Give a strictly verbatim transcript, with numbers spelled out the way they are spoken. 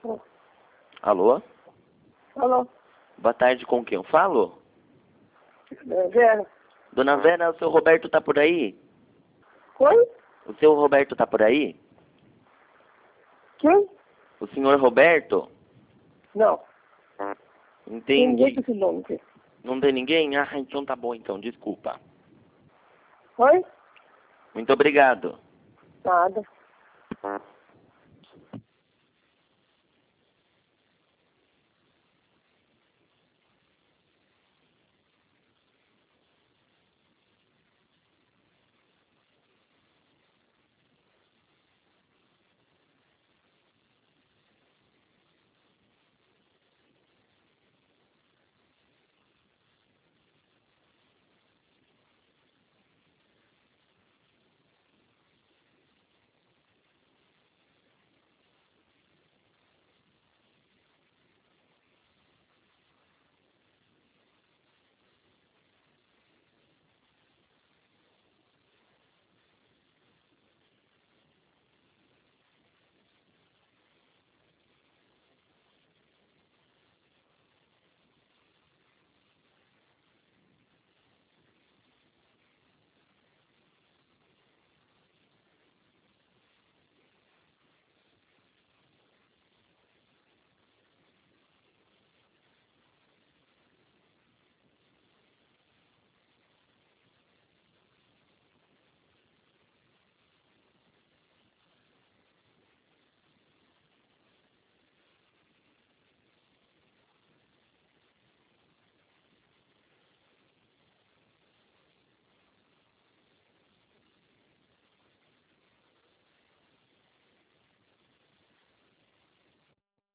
Alô? Alô? Boa tarde, com quem eu falo? É, Vera. Dona Vera, o seu Roberto tá por aí? Oi? O seu Roberto tá por aí? Quem? O senhor Roberto? Não. Tem ninguém Entendi. com esse nome aqui. Não tem ninguém? Ah, então tá bom, então, desculpa. Oi? Muito obrigado. Nada.